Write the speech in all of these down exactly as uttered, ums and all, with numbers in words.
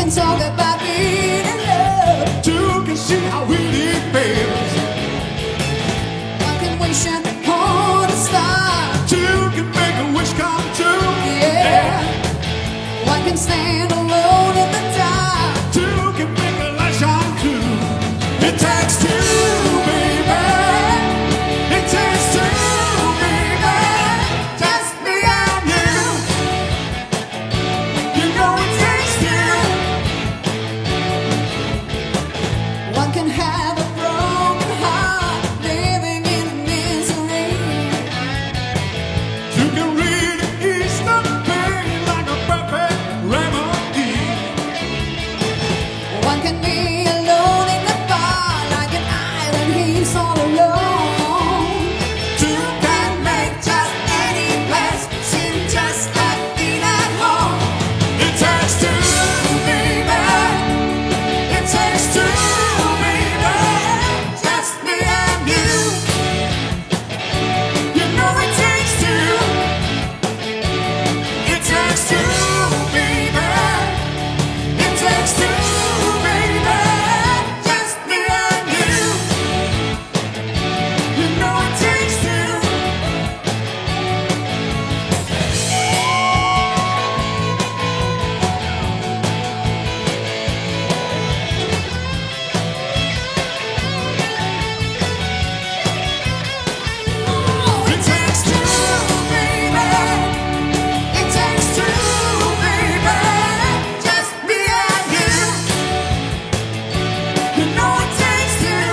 can talk about being in love. Two can see how really it feels. One can wish upon a star. Two can make a wish come true. Yeah. One can stand alone in the dark. Two can make a light shine too. It takes two, baby. It takes two, baby. Just me and you. You know it takes two. One can have a broken heart, living in misery. Two can really ease the pain like a perfect remedy. One can be alone in the bar, like an island he's all alone. Two Can make just any place seem just like being at home. It takes two, baby. It takes two, baby, just me and you. You know it takes two. It takes two, baby. It takes two, baby. Just me and you. You know it takes two. Oh, It takes two, baby. it takes two, baby, just me and you. You know it takes two.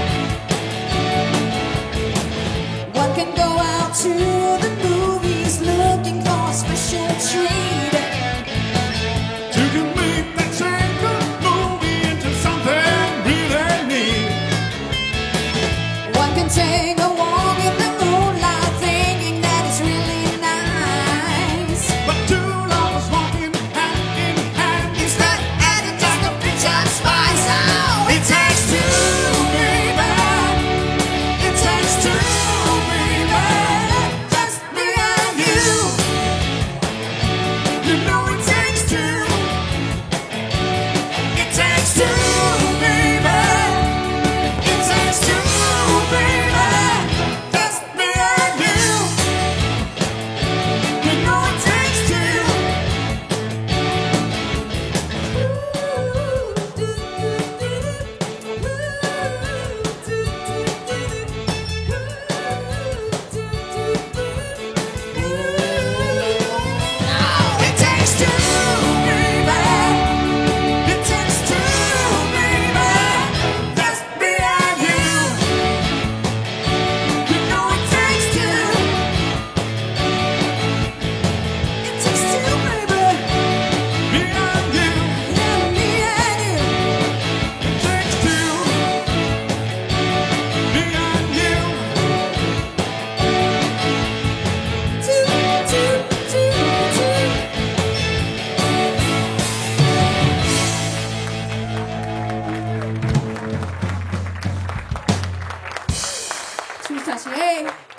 One can go out to the movies looking for a special treat. You can make that single movie into something really neat. One can take a walk in the moonlight thinking that it's really nice. But two lovers walking hand in hand. It's not adding just a pinch of spice. Oh, It takes two, baby. it takes two, baby, just me and you. You know it takes two. It takes two, baby. It takes two, baby. Just me and you. You know it takes two. It takes two, baby. It takes two, baby. Just me and you. You know it takes two. It takes two, baby, Me and you. yeah, me and you. It takes two. Me and you. Two, two, two, two. Two, 다시 해.